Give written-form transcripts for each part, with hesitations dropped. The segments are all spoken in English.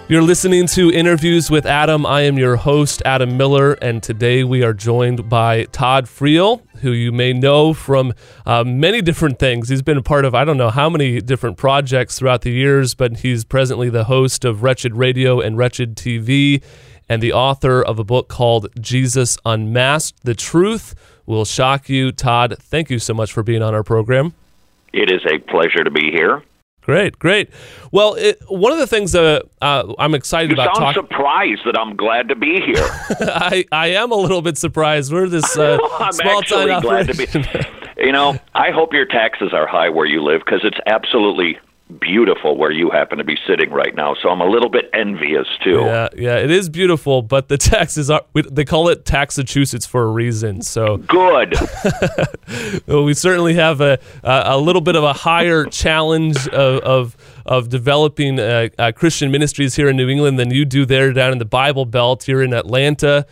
You're listening to Interviews with Adam. I am your host, Adam Miller, and today we are joined by Todd Friel, who you may know from many different things. He's been a part of I don't know how many different projects throughout the years, but he's presently the host of Wretched Radio and Wretched TV and the author of a book called Jesus Unmasked. The Truth Will Shock You. Todd, thank you so much for being on our program. It is a pleasure to be here. Great. Well, one of the things that I'm excited about... You sound surprised that I'm glad to be here. I am a little bit surprised. We're this small actually town glad to be. I hope your taxes are high where you live, because it's absolutely beautiful where you happen to be sitting right now. So I'm a little bit envious, too. Yeah, it is beautiful, but the taxes are... They call it Taxachusetts for a reason, so... Good. Well, we certainly have a little bit of a higher challenge of developing Christian ministries here in New England than you do there down in the Bible Belt. You're in Atlanta.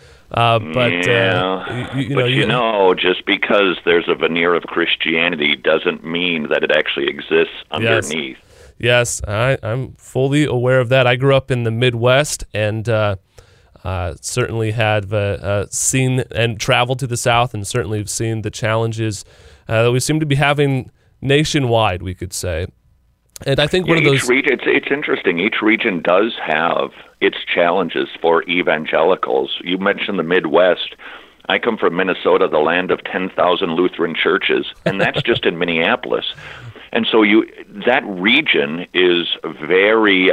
Just because there's a veneer of Christianity doesn't mean that it actually exists underneath. Yes, I'm fully aware of that. I grew up in the Midwest and certainly have seen and traveled to the South, and certainly have seen the challenges that we seem to be having nationwide, we could say. And I think one of those... It's interesting. Each region does have its challenges for evangelicals. You mentioned the Midwest. I come from Minnesota, the land of 10,000 Lutheran churches, and that's just in Minneapolis. And so that region is very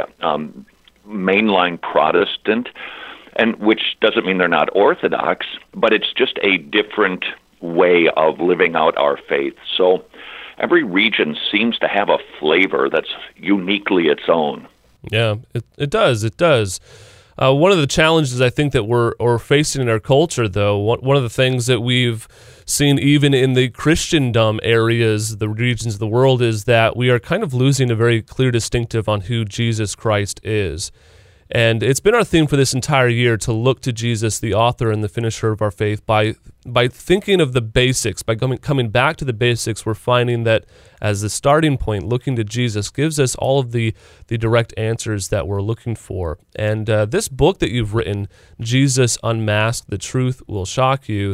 mainline Protestant, and which doesn't mean they're not Orthodox, but it's just a different way of living out our faith. So every region seems to have a flavor that's uniquely its own. Yeah, it does. One of the challenges I think that we're facing in our culture, though, one of the things that we've seen even in the Christendom areas, the regions of the world, is that we are kind of losing a very clear distinctive on who Jesus Christ is. And it's been our theme for this entire year to look to Jesus, the author and the finisher of our faith, by thinking of the basics, by coming back to the basics. We're finding that as the starting point, looking to Jesus gives us all of the direct answers that we're looking for. And this book that you've written, Jesus Unmasked, The Truth Will Shock You,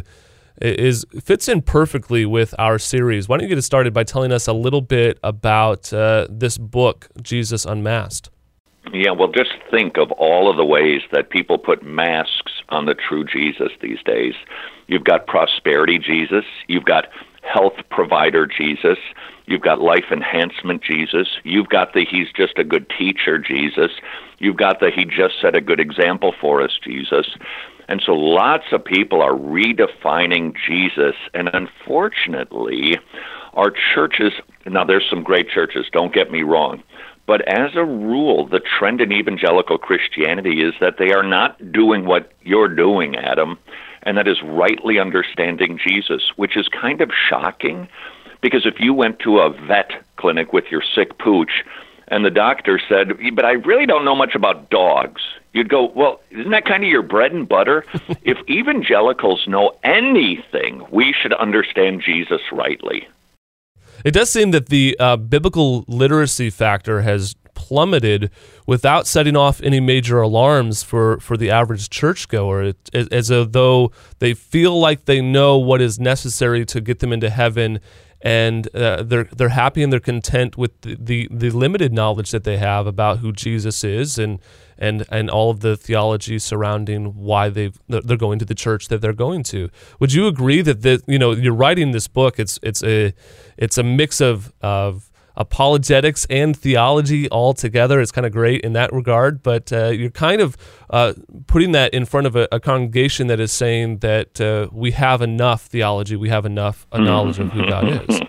fits in perfectly with our series. Why don't you get us started by telling us a little bit about this book, Jesus Unmasked? Yeah, well, just think of all of the ways that people put masks on the true Jesus these days. You've got prosperity Jesus, you've got health provider Jesus, you've got life enhancement Jesus, you've got the he's just a good teacher Jesus, you've got the he just set a good example for us Jesus. And so lots of people are redefining Jesus, and unfortunately, our churches, now there's some great churches, don't get me wrong, but as a rule, the trend in evangelical Christianity is that they are not doing what you're doing, Adam, and that is rightly understanding Jesus, which is kind of shocking, because if you went to a vet clinic with your sick pooch and the doctor said, but I really don't know much about dogs, you'd go, well, isn't that kind of your bread and butter? If evangelicals know anything, we should understand Jesus rightly. It does seem that the biblical literacy factor has plummeted without setting off any major alarms for the average churchgoer, as though they feel like they know what is necessary to get them into heaven, and they're happy and they're content with the limited knowledge that they have about who Jesus is and all of the theology surrounding why they're going to the church that they're going to. Would you agree that you're writing this book? It's a mix of apologetics and theology all together. It's kind of great in that regard, but you're kind of putting that in front of a congregation that is saying that we have enough theology, we have enough knowledge of who God is.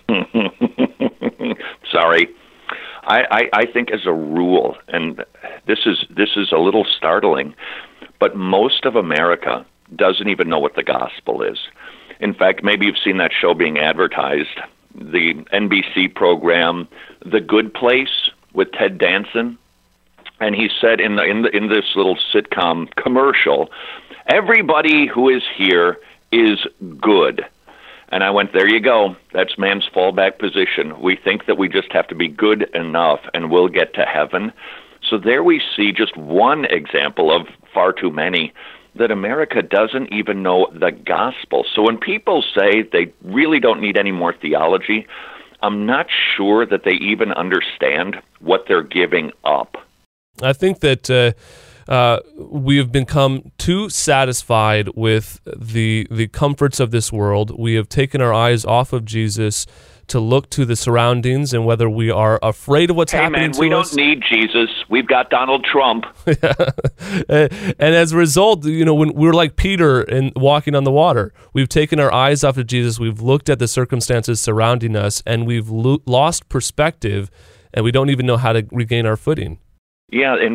Sorry. I think as a rule, and this is a little startling, but most of America doesn't even know what the gospel is. In fact, maybe you've seen that show being advertised, the NBC program, The Good Place with Ted Danson, and he said in this little sitcom commercial, everybody who is here is good. And I went, there you go. That's man's fallback position. We think that we just have to be good enough and we'll get to heaven. So there we see just one example of far too many that America doesn't even know the gospel. So when people say they really don't need any more theology, I'm not sure that they even understand what they're giving up. I think that we have become too satisfied with the comforts of this world. We have taken our eyes off of Jesus to look to the surroundings, and whether we are afraid of what's happening to us. We don't need Jesus. We've got Donald Trump. And as a result, when we're like Peter and walking on the water, we've taken our eyes off of Jesus. We've looked at the circumstances surrounding us, and we've lost perspective, and we don't even know how to regain our footing. Yeah, and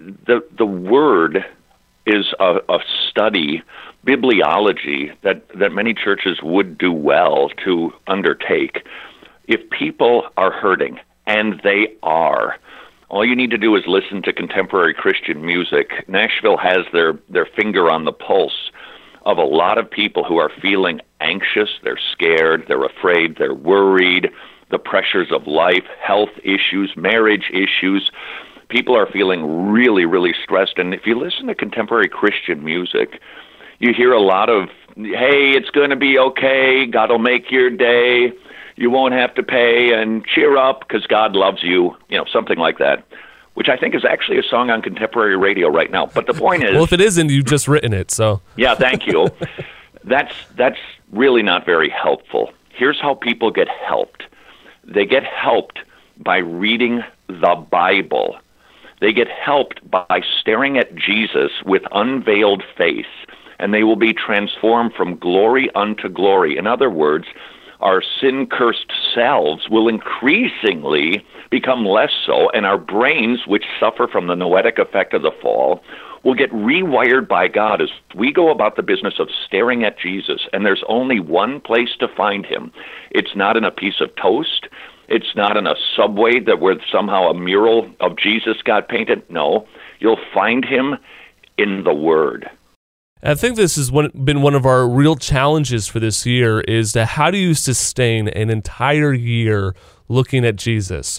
the Word is a study, bibliology, that many churches would do well to undertake. If people are hurting, and they are, all you need to do is listen to contemporary Christian music. Nashville has their finger on the pulse of a lot of people who are feeling anxious, they're scared, they're afraid, they're worried, the pressures of life, health issues, marriage issues. People are feeling really, really stressed. And if you listen to contemporary Christian music, you hear a lot of, hey, it's going to be okay, God will make your day, you won't have to pay, and cheer up because God loves you, something like that, which I think is actually a song on contemporary radio right now. But the point is... Well, if it isn't, you've just written it, so... Yeah, thank you. That's really not very helpful. Here's how people get helped. They get helped by reading the Bible. They get helped by staring at Jesus with unveiled face, and they will be transformed from glory unto glory. In other words, our sin-cursed selves will increasingly become less so, and our brains, which suffer from the noetic effect of the fall, will get rewired by God as we go about the business of staring at Jesus. And there's only one place to find him. It's not in a piece of toast. It's not in a subway where somehow a mural of Jesus got painted. No, you'll find him in the Word. I think this has been one of our real challenges for this year is how do you sustain an entire year looking at Jesus?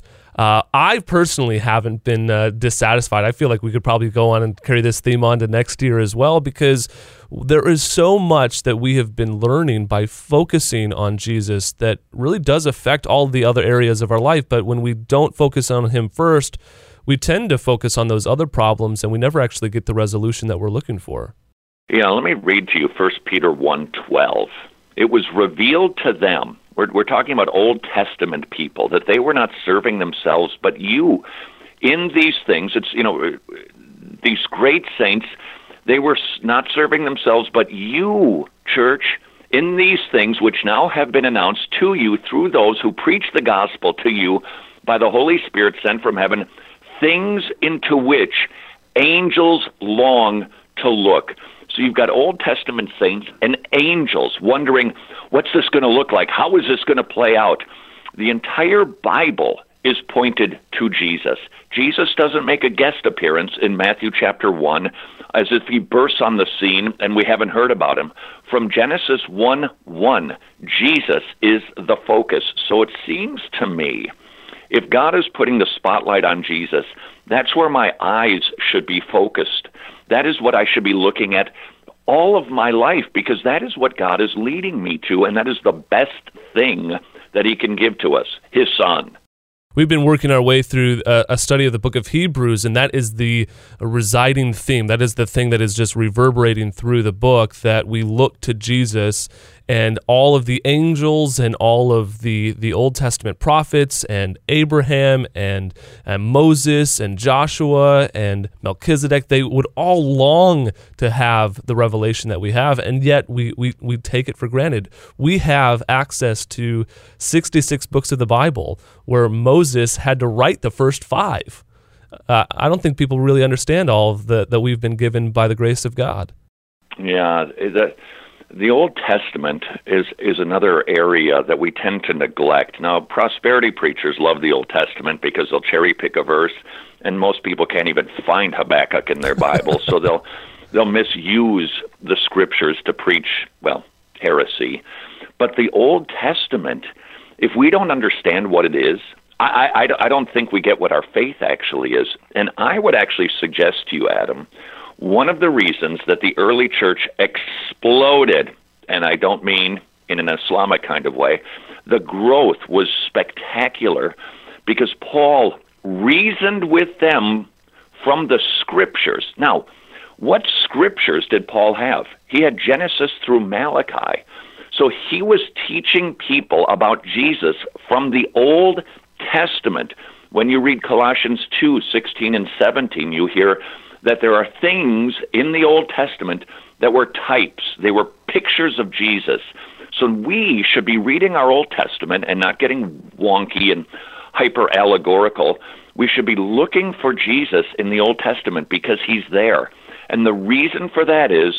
I personally haven't been dissatisfied. I feel like we could probably go on and carry this theme on to next year as well, because there is so much that we have been learning by focusing on Jesus that really does affect all the other areas of our life. But when we don't focus on him first, we tend to focus on those other problems, and we never actually get the resolution that we're looking for. Yeah, let me read to you 1 Peter 1:12. It was revealed to them, we're talking about Old Testament people, that they were not serving themselves, but you. In these things, it's, these great saints, they were not serving themselves, but you, church, in these things which now have been announced to you through those who preach the gospel to you by the Holy Spirit sent from heaven, things into which angels long to look. So you've got Old Testament saints and angels wondering, what's this going to look like? How is this going to play out? The entire Bible is pointed to Jesus. Jesus doesn't make a guest appearance in Matthew chapter 1 as if he bursts on the scene and we haven't heard about him. From Genesis 1:1, Jesus is the focus. So it seems to me, if God is putting the spotlight on Jesus, that's where my eyes should be focused. That is what I should be looking at all of my life, because that is what God is leading me to, and that is the best thing that he can give to us, his Son. We've been working our way through a study of the book of Hebrews, and that is the residing theme. That is the thing that is just reverberating through the book, that we look to Jesus, and all of the angels and all of the Old Testament prophets and Abraham and Moses and Joshua and Melchizedek, they would all long to have the revelation that we have, and yet we take it for granted. We have access to 66 books of the Bible where Moses had to write the first 5. I don't think people really understand all of that we've been given by the grace of God. Yeah, the Old Testament is another area that we tend to neglect. Now, prosperity preachers love the Old Testament because they'll cherry pick a verse, and most people can't even find Habakkuk in their Bible, so they'll misuse the scriptures to preach, heresy. But the Old Testament, if we don't understand what it is, I don't think we get what our faith actually is. And I would actually suggest to you, Adam, one of the reasons that the early church exploded, and I don't mean in an Islamic kind of way, the growth was spectacular because Paul reasoned with them from the Scriptures. Now, what Scriptures did Paul have? He had Genesis through Malachi. So he was teaching people about Jesus from the Old Testament. When you read Colossians 2:16 and 17, you hear that there are things in the Old Testament that were types. They were pictures of Jesus. So we should be reading our Old Testament and not getting wonky and hyper-allegorical. We should be looking for Jesus in the Old Testament because he's there. And the reason for that is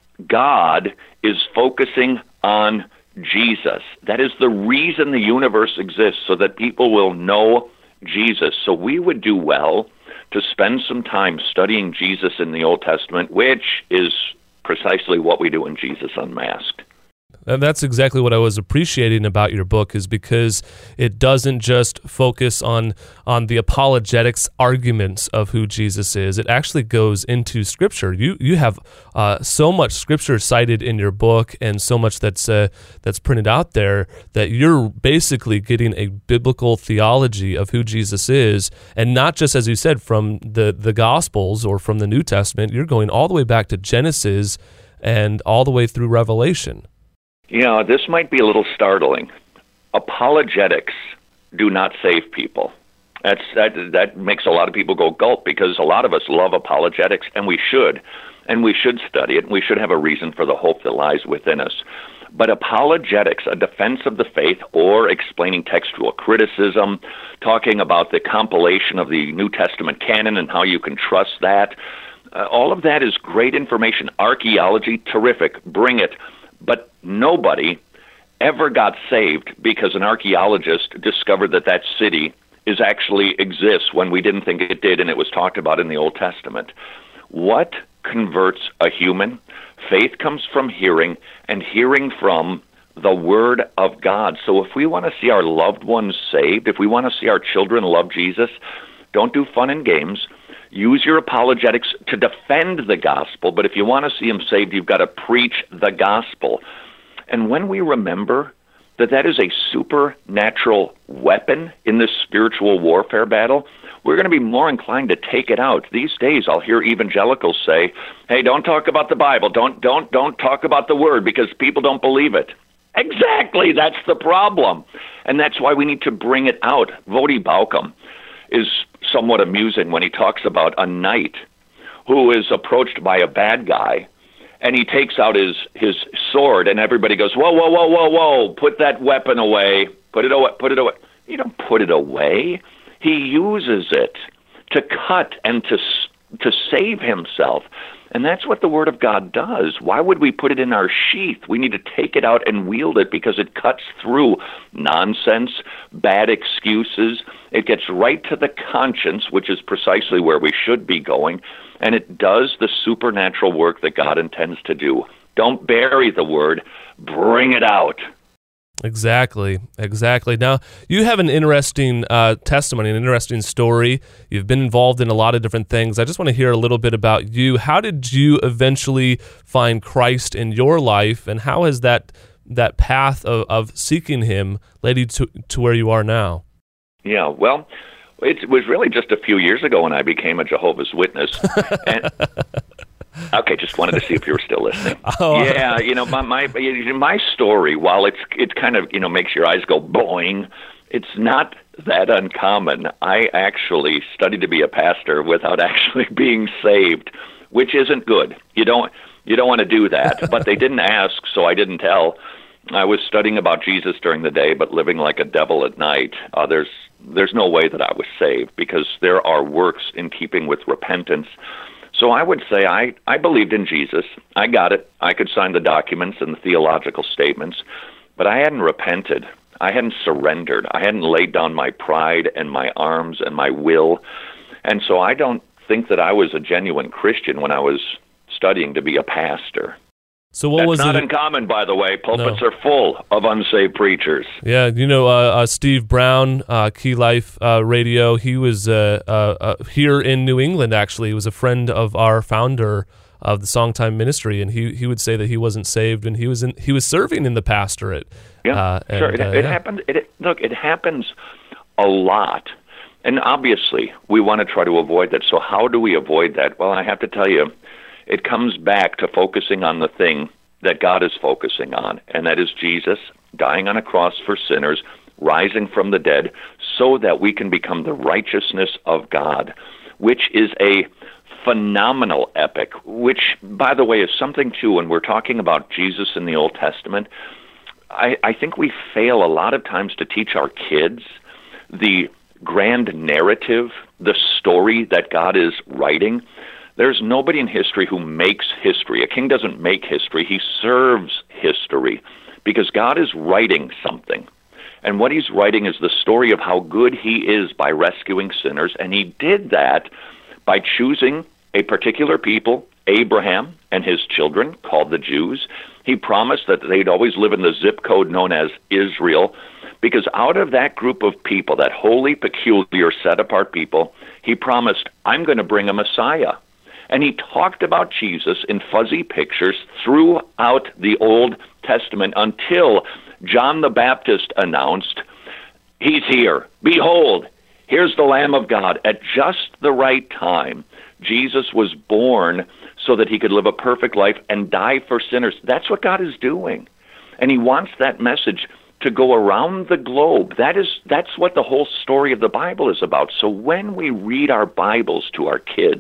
God is focusing on Jesus. That is the reason the universe exists, so that people will know Jesus. So we would do well to spend some time studying Jesus in the Old Testament, which is precisely what we do in Jesus Unmasked. And that's exactly what I was appreciating about your book, is because it doesn't just focus on the apologetics arguments of who Jesus is. It actually goes into Scripture. You have so much Scripture cited in your book, and so much that's printed out there, that you're basically getting a biblical theology of who Jesus is, and not just, as you said, from the Gospels or from the New Testament. You're going all the way back to Genesis and all the way through Revelation. This might be a little startling. Apologetics do not save people. That makes a lot of people go gulp, because a lot of us love apologetics, and we should study it, and we should have a reason for the hope that lies within us. But apologetics, a defense of the faith, or explaining textual criticism, talking about the compilation of the New Testament canon and how you can trust that, all of that is great information. Archaeology, terrific, bring it. But nobody ever got saved because an archaeologist discovered that city actually exists when we didn't think it did, and it was talked about in the Old Testament. What converts a human? Faith comes from hearing, and hearing from the Word of God. So if we want to see our loved ones saved, if we want to see our children love Jesus, don't do fun and games. Use your apologetics to defend the gospel, but if you want to see them saved, you've got to preach the gospel. And when we remember that is a supernatural weapon in this spiritual warfare battle, we're going to be more inclined to take it out. These days, I'll hear evangelicals say, "Hey, don't talk about the Bible. Don't talk about the Word, because people don't believe it." Exactly, that's the problem. And that's why we need to bring it out. Voddie Baucham is somewhat amusing when he talks about a knight who is approached by a bad guy, and he takes out his sword, and everybody goes, whoa, put that weapon away, put it away. You don't put it away. He uses it to cut and to save himself. And that's what the Word of God does. Why would we put it in our sheath? We need to take it out and wield it, because it cuts through nonsense, bad excuses. It gets right to the conscience, which is precisely where we should be going, and it does the supernatural work that God intends to do. Don't bury the Word, bring it out. Exactly. Now, you have an interesting testimony, an interesting story. You've been involved in a lot of different things. I just want to hear a little bit about you. How did you eventually find Christ in your life, and how has that path of seeking Him led you to where you are now? Yeah, well, it was really just a few years ago when I became a Jehovah's Witness. And okay, just wanted to see if you were still listening. Yeah, my story, while it's kind of, makes your eyes go boing, it's not that uncommon. I actually studied to be a pastor without actually being saved, which isn't good. You don't want to do that, but they didn't ask, so I didn't tell. I was studying about Jesus during the day, but living like a devil at night. There's no way that I was saved, because there are works in keeping with repentance. So I would say I believed in Jesus. I got it. I could sign the documents and the theological statements, but I hadn't repented. I hadn't surrendered. I hadn't laid down my pride and my arms and my will. And so I don't think that I was a genuine Christian when I was studying to be a pastor. So what That's was not it? uncommon, by the way. Pulpits are full of unsaved preachers. Yeah, Steve Brown, Key Life Radio. He was here in New England. Actually, he was a friend of our founder of the Songtime Ministry, and he would say that he wasn't saved, and he was serving in the pastorate. Yeah, sure. It happens. It happens a lot, and obviously we want to try to avoid that. So how do we avoid that? Well, I have to tell you, it comes back to focusing on the thing that God is focusing on, and that is Jesus dying on a cross for sinners, rising from the dead, so that we can become the righteousness of God, which is a phenomenal epic, which, by the way, is something, too, when we're talking about Jesus in the Old Testament, I think we fail a lot of times to teach our kids the grand narrative, the story that God is writing. There's nobody in history who makes history. A king doesn't make history. He serves history because God is writing something. And what he's writing is the story of how good he is by rescuing sinners. And he did that by choosing a particular people, Abraham and his children, called the Jews. He promised that they'd always live in the zip code known as Israel, because out of that group of people, that holy, peculiar, set-apart people, he promised, I'm going to bring a Messiah. And he talked about Jesus in fuzzy pictures throughout the Old Testament until John the Baptist announced, he's here. Behold, here's the Lamb of God. At just the right time, Jesus was born so that he could live a perfect life and die for sinners. That's what God is doing. And he wants that message to go around the globe. That's what the whole story of the Bible is about. So when we read our Bibles to our kids,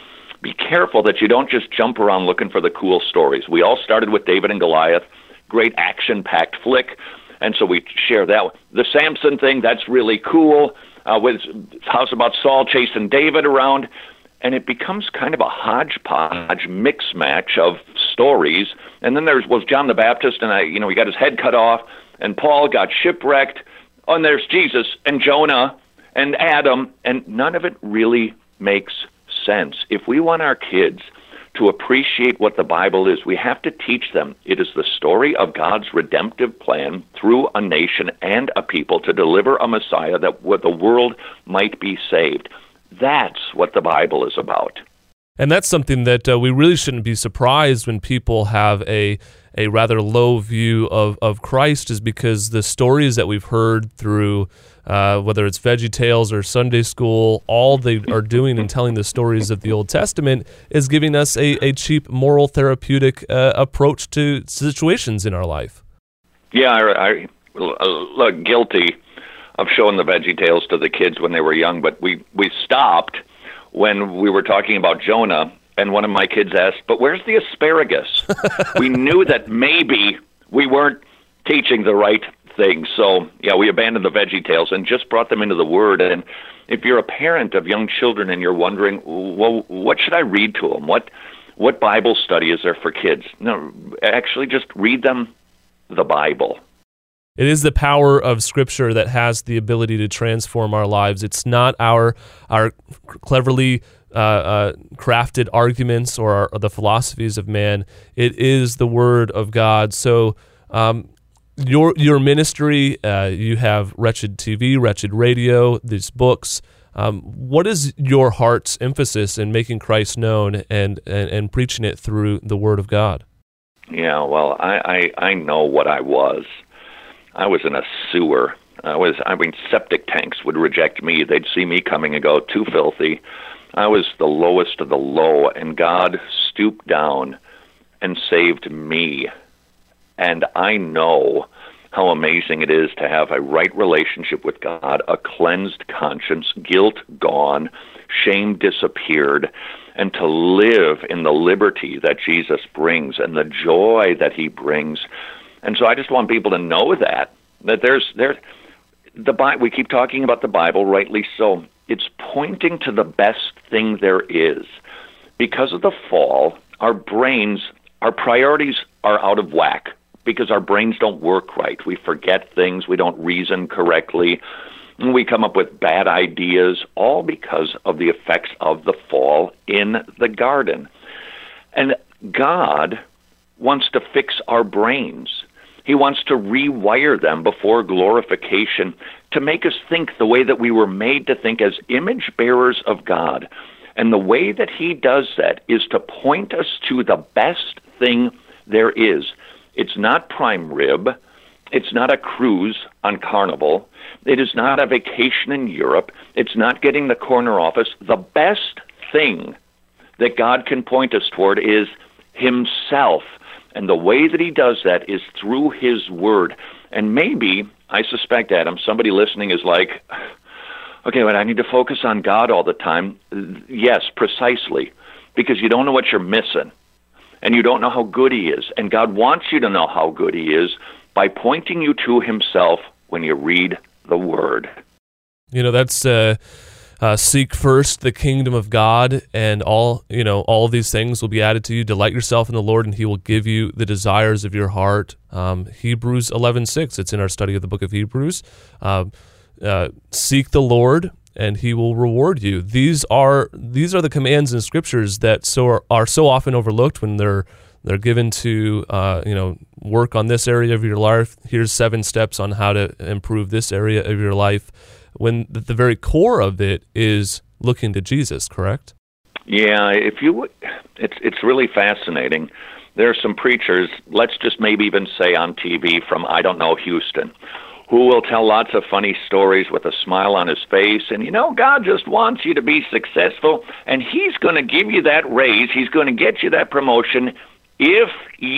be careful that you don't just jump around looking for the cool stories. We all started with David and Goliath, great action-packed flick, and so we share that. The Samson thing, that's really cool, with how's about Saul chasing David around, and it becomes kind of a hodgepodge mix-match of stories. And then there was John the Baptist, and he got his head cut off, and Paul got shipwrecked, and there's Jesus and Jonah and Adam, and none of it really makes sense. If we want our kids to appreciate what the Bible is, we have to teach them it is the story of God's redemptive plan through a nation and a people to deliver a Messiah that the world might be saved. That's what the Bible is about. And that's something that we really shouldn't be surprised when people have a rather low view of Christ, is because the stories that we've heard through whether it's VeggieTales or Sunday School, all they are doing in telling the stories of the Old Testament is giving us a cheap moral therapeutic approach to situations in our life. Yeah, I look guilty of showing the VeggieTales to the kids when they were young, but we stopped when we were talking about Jonah, and one of my kids asked, but where's the asparagus? We knew that maybe we weren't teaching the right thing. So, yeah, we abandoned the VeggieTales and just brought them into the Word. And if you're a parent of young children and you're wondering, well, what should I read to them? What Bible study is there for kids? No, actually just read them the Bible. It is the power of Scripture that has the ability to transform our lives. It's not our cleverly crafted arguments or the philosophies of man. It is the Word of God. So your ministry, you have Wretched TV, Wretched Radio, these books. What is your heart's emphasis in making Christ known and preaching it through the Word of God? Yeah, well, I know what I was. I was in a sewer. Septic tanks would reject me. They'd see me coming and go, too filthy. I was the lowest of the low, and God stooped down and saved me. And I know how amazing it is to have a right relationship with God, a cleansed conscience, guilt gone, shame disappeared, and to live in the liberty that Jesus brings and the joy that he brings. And so I just want people to know that we keep talking about the Bible, rightly so. It's pointing to the best thing there is. Because of the fall, our priorities are out of whack because our brains don't work right. We forget things. We don't reason correctly. And we come up with bad ideas, all because of the effects of the fall in the garden. And God wants to fix our brains. He wants to rewire them before glorification to make us think the way that we were made to think as image bearers of God. And the way that he does that is to point us to the best thing there is. It's not prime rib. It's not a cruise on Carnival. It is not a vacation in Europe. It's not getting the corner office. The best thing that God can point us toward is himself. And the way that he does that is through his word. And maybe, I suspect, Adam, somebody listening is like, okay, but I need to focus on God all the time. Yes, precisely, because you don't know what you're missing, and you don't know how good he is. And God wants you to know how good he is by pointing you to himself when you read the word. You know, that's seek first the kingdom of God, and all of these things will be added to you. Delight yourself in the Lord, and he will give you the desires of your heart. Hebrews 11:6. It's in our study of the book of Hebrews. Seek the Lord, and he will reward you. These are the commands in scriptures that are so often overlooked when they're given to work on this area of your life. Here's 7 steps on how to improve this area of your life, when the very core of it is looking to Jesus, correct? Yeah, it's really fascinating. There are some preachers, let's just maybe even say on TV from, Houston, who will tell lots of funny stories with a smile on his face, and God just wants you to be successful, and he's going to give you that raise, he's going to get you that promotion if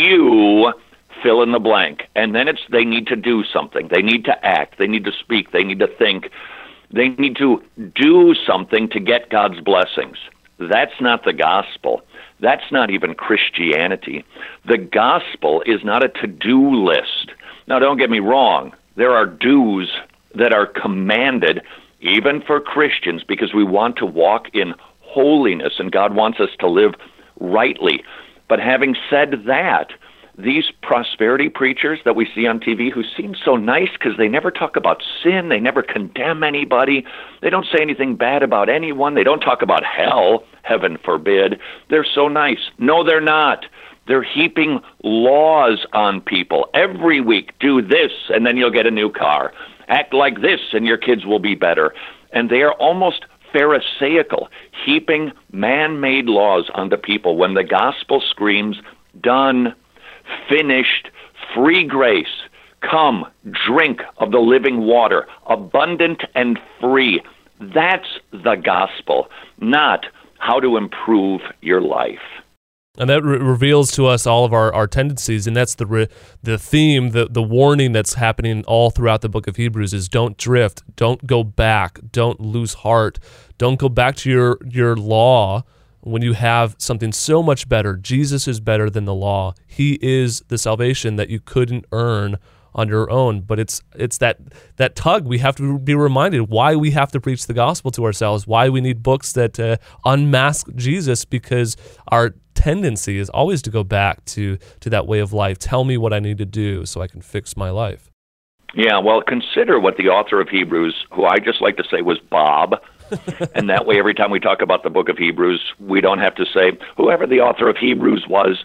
you fill in the blank. And then they need to do something. They need to act. They need to speak. They need to think. They need to do something to get God's blessings. That's not the gospel. That's not even Christianity. The gospel is not a to-do list. Now, don't get me wrong. There are do's that are commanded, even for Christians, because we want to walk in holiness, and God wants us to live rightly. But having said that, these prosperity preachers that we see on TV who seem so nice because they never talk about sin, they never condemn anybody, they don't say anything bad about anyone, they don't talk about hell, heaven forbid, they're so nice. No, they're not. They're heaping laws on people. Every week, do this, and then you'll get a new car. Act like this, and your kids will be better. And they are almost Pharisaical, heaping man-made laws onto people when the gospel screams, done, finished, free grace, come, drink of the living water, abundant and free. That's the gospel, not how to improve your life. And that reveals to us all of our tendencies, and that's the theme, the warning that's happening all throughout the book of Hebrews is don't drift, don't go back, don't lose heart, don't go back to your law when you have something so much better. Jesus is better than the law. He is the salvation that you couldn't earn on your own. But it's that tug. We have to be reminded why we have to preach the gospel to ourselves, why we need books that unmask Jesus, because our tendency is always to go back to that way of life. Tell me what I need to do so I can fix my life. Yeah, well, consider what the author of Hebrews, who I just like to say was Bob, and that way every time we talk about the book of Hebrews, we don't have to say, whoever the author of Hebrews was,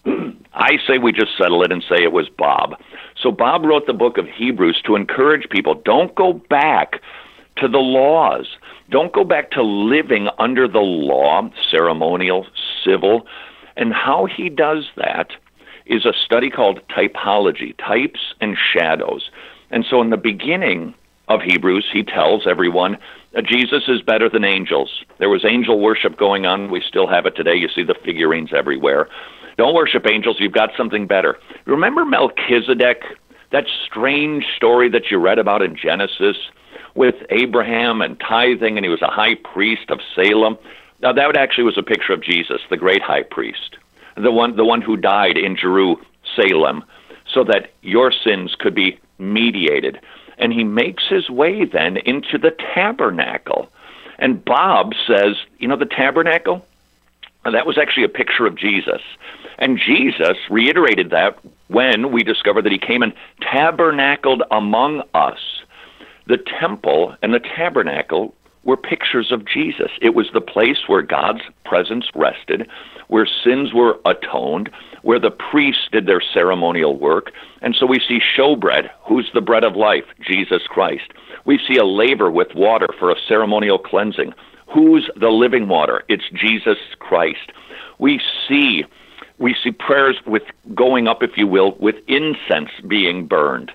I say we just settle it and say it was Bob. So Bob wrote the book of Hebrews to encourage people, don't go back to the laws. Don't go back to living under the law, ceremonial, civil. And how he does that is a study called typology, types and shadows. And so in the beginning of Hebrews, he tells everyone, Jesus is better than angels. There was angel worship going on. We still have it today. You see the figurines everywhere. Don't worship angels. You've got something better. Remember Melchizedek, that strange story that you read about in Genesis with Abraham and tithing, and he was a high priest of Salem? Now, that actually was a picture of Jesus, the great high priest, the one who died in Jerusalem, so that your sins could be mediated. And he makes his way then into the tabernacle. And Bob says, the tabernacle? That was actually a picture of Jesus. And Jesus reiterated that when we discovered that he came and tabernacled among us. The temple and the tabernacle were pictures of Jesus. It was the place where God's presence rested, where sins were atoned, where the priests did their ceremonial work. And so we see showbread. Who's the bread of life? Jesus Christ. We see a laver with water for a ceremonial cleansing. Who's the living water? It's Jesus Christ. We see prayers with going up, if you will, with incense being burned.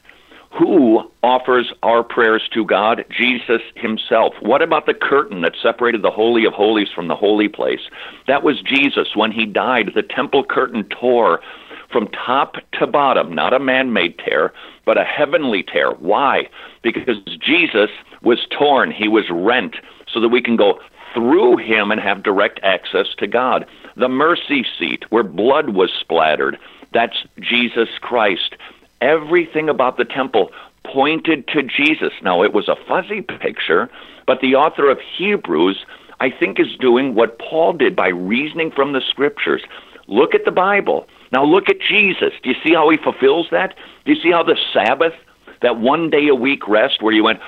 Who offers our prayers to God? Jesus himself. What about the curtain that separated the Holy of Holies from the holy place? That was Jesus. When he died, the temple curtain tore from top to bottom, not a man-made tear, but a heavenly tear. Why? Because Jesus was torn. He was rent so that we can go through him and have direct access to God. The mercy seat where blood was splattered, that's Jesus Christ. Everything about the temple pointed to Jesus. Now, it was a fuzzy picture, but the author of Hebrews, I think, is doing what Paul did by reasoning from the Scriptures. Look at the Bible. Now look at Jesus. Do you see how he fulfills that? Do you see how the Sabbath, that one day a week rest where you went,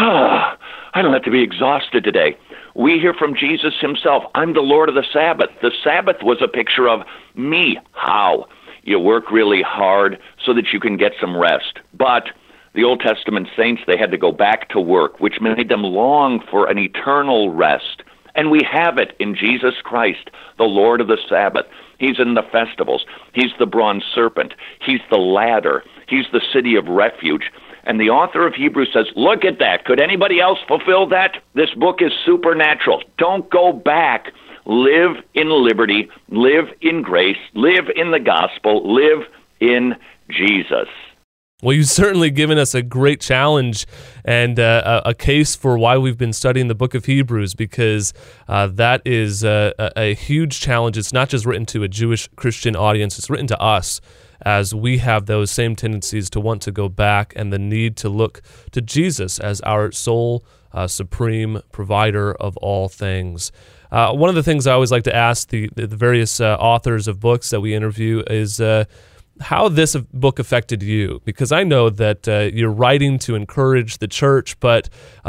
I don't have to be exhausted today. We hear from Jesus himself, I'm the Lord of the Sabbath. The Sabbath was a picture of me. How? You work really hard so that you can get some rest. But the Old Testament saints, they had to go back to work, which made them long for an eternal rest. And we have it in Jesus Christ, the Lord of the Sabbath. He's in the festivals. He's the bronze serpent. He's the ladder. He's the city of refuge. And the author of Hebrews says, look at that. Could anybody else fulfill that? This book is supernatural. Don't go back. Live in liberty. Live in grace. Live in the gospel. Live in Jesus. Well, you've certainly given us a great challenge and a case for why we've been studying the book of Hebrews, because that is a huge challenge. It's not just written to a Jewish Christian audience, it's written to us, as we have those same tendencies to want to go back and the need to look to Jesus as our sole supreme provider of all things. One of the things I always like to ask the various authors of books that we interview is how this book affected you, because I know that you're writing to encourage the church, but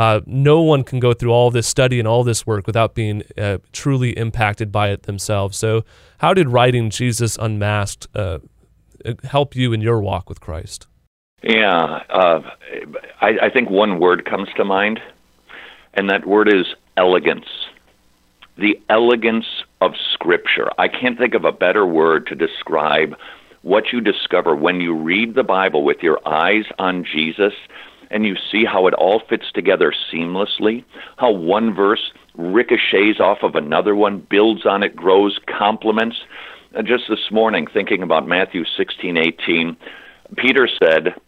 no one can go through all this study and all this work without being truly impacted by it themselves. So how did writing Jesus Unmasked help you in your walk with Christ? Yeah, I think one word comes to mind, and that word is elegance. The elegance of Scripture. I can't think of a better word to describe what you discover when you read the Bible with your eyes on Jesus and you see how it all fits together seamlessly, how one verse ricochets off of another one, builds on it, grows, complements. Just this morning, thinking about Matthew 16:18, Peter said,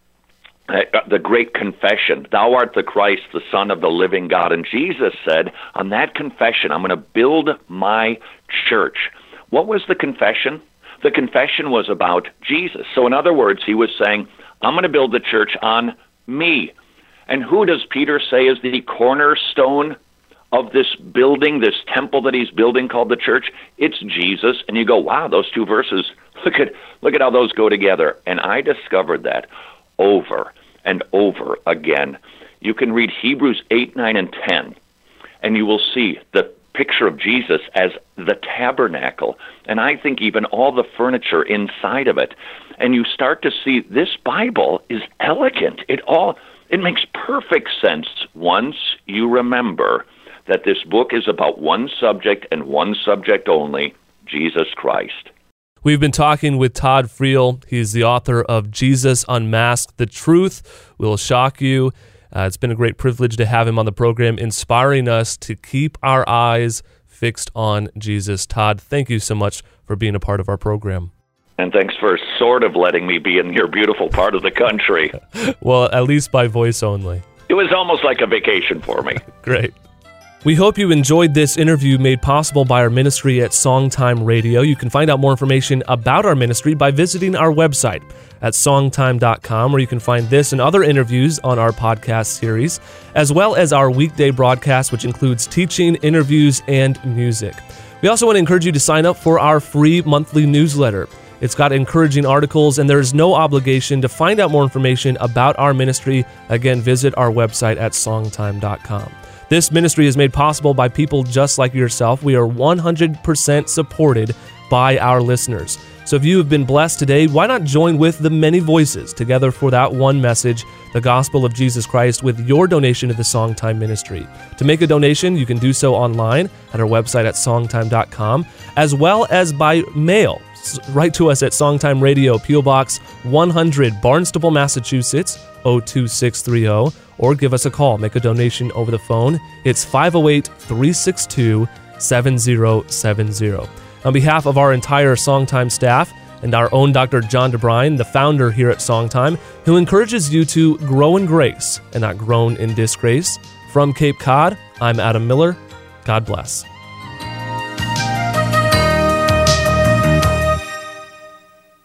the great confession, thou art the Christ, the Son of the living God. And Jesus said, on that confession, I'm going to build my church. What was the confession? The confession was about Jesus. So in other words, he was saying, I'm going to build the church on me. And who does Peter say is the cornerstone of this building, this temple that he's building called the church? It's Jesus. And you go, wow, those two verses, look at how those go together. And I discovered that over and over again. You can read Hebrews 8, 9, and 10, and you will see the picture of Jesus as the tabernacle, and I think even all the furniture inside of it. And you start to see this Bible is elegant. It makes perfect sense once you remember that this book is about one subject and one subject only, Jesus Christ. We've been talking with Todd Friel. He's the author of Jesus Unmasked. The Truth Will Shock You. It's been a great privilege to have him on the program, inspiring us to keep our eyes fixed on Jesus. Todd, thank you so much for being a part of our program. And thanks for sort of letting me be in your beautiful part of the country. Well, at least by voice only. It was almost like a vacation for me. Great. We hope you enjoyed this interview made possible by our ministry at Songtime Radio. You can find out more information about our ministry by visiting our website at songtime.com, where you can find this and other interviews on our podcast series, as well as our weekday broadcast, which includes teaching, interviews, and music. We also want to encourage you to sign up for our free monthly newsletter. It's got encouraging articles, and there is no obligation. To find out more information about our ministry, again, visit our website at songtime.com. This ministry is made possible by people just like yourself. We are 100% supported by our listeners. So if you have been blessed today, why not join with the many voices together for that one message, the gospel of Jesus Christ, with your donation to the Songtime Ministry. To make a donation, you can do so online at our website at songtime.com, as well as by mail. Write to us at Songtime Radio, P.O. Box 100, Barnstable, Massachusetts, 02630, or give us a call. Make a donation over the phone. It's 508-362-7070. On behalf of our entire Songtime staff and our own Dr. John DeBrine, the founder here at Songtime, who encourages you to grow in grace and not groan in disgrace. From Cape Cod, I'm Adam Miller. God bless.